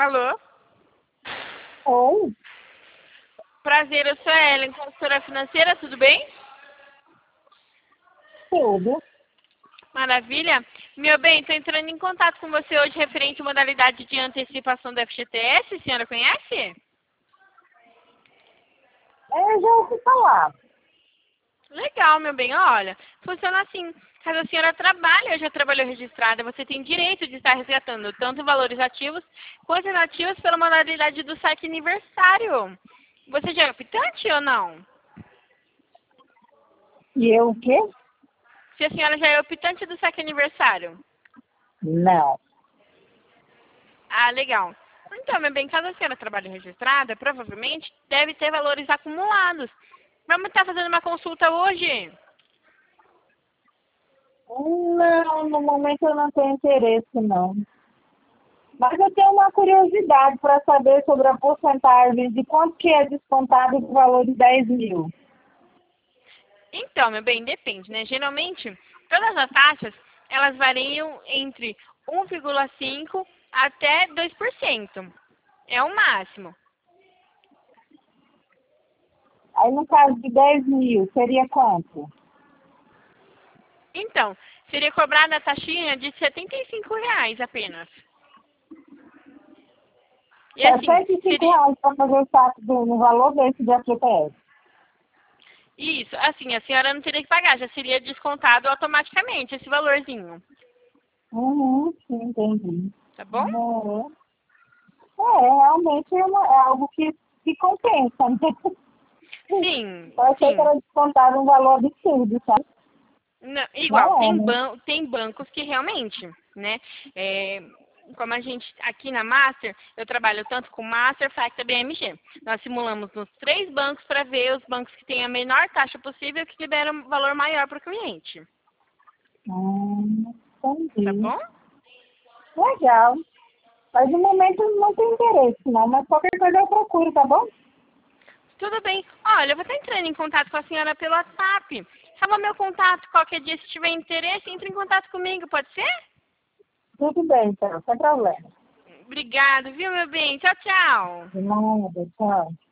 Alô? Oi, Prazer, eu sou a Ellen, consultora financeira, tudo bem? tudo. Maravilha. Meu bem, estou entrando em contato com você hoje referente à modalidade de antecipação do FGTS, a senhora conhece? Eu já ouvi falar. Legal, meu bem, olha, funciona assim. Caso a senhora trabalhe ou já trabalhou registrada, você tem direito de estar resgatando tanto valores ativos quanto inativos pela modalidade do saque aniversário. Você já é optante ou não? E eu o quê? Se a senhora já é optante do saque aniversário. Não. Ah, legal. Então, meu bem, caso a senhora trabalhe registrada, provavelmente deve ter valores acumulados. Vamos estar fazendo uma consulta hoje? Não, no momento eu não tenho interesse, não. Mas eu tenho uma curiosidade para saber sobre a porcentagem de quanto que é descontado do valor de 10 mil. Então, meu bem, depende, né? Geralmente, todas as taxas, elas variam entre 1,5% até 2%. É o máximo. Aí no caso de 10 mil, seria quanto? Então, seria cobrada a taxinha de R$ 75 apenas. E É assim, 105 seria... reais para fazer o saque no valor desse de FGTS. Isso, assim, a senhora não teria que pagar, já seria descontado automaticamente esse valorzinho. Sim, entendi. Tá bom? Realmente é algo que compensa, né? Sim, Eu achei que sim. era descontado um valor absurdo, sabe? Não, igual, Não é, né? tem bancos que realmente, né? Como a gente, aqui na Master, eu trabalho tanto com Master, Facta, BMG. Nós simulamos nos 3 bancos para ver os bancos que têm a menor taxa possível que liberam um valor maior para o cliente. Tá Entendi. bom? Legal. Mas no momento não tem interesse, não. Mas qualquer coisa eu procuro, tá bom? Tudo bem. Olha, eu vou estar entrando em contato com a senhora pelo WhatsApp. Salva meu contato. Qualquer dia, se tiver interesse, entre em contato comigo, pode ser? Tudo bem, então. Sem problema. Obrigado, viu, meu bem? Tchau, tchau. De nada, tchau.